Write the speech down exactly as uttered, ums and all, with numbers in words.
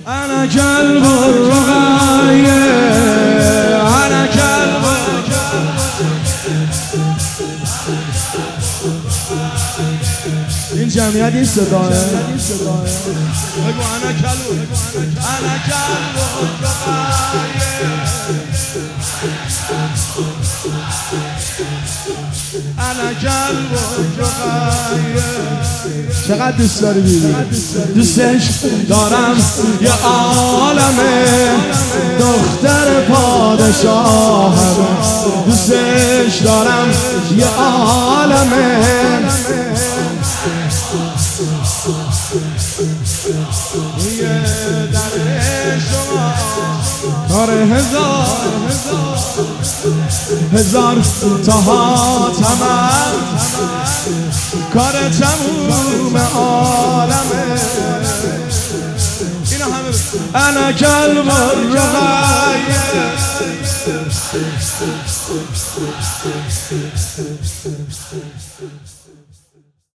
انا كلب الرقاية انا كلب. این جمعیت این صداه بگو انا کلب انا کلب الرقاية انا کلب الرقاية. چقدر دوست داری بیبی؟ دوستش دارم یه عالمه دختر پادشاهم. دوستش دارم یه عالمه روی در شما کار هزار هزار تا حاتمم کار تموم عالمه. اینا همه انا کلب الرقاية.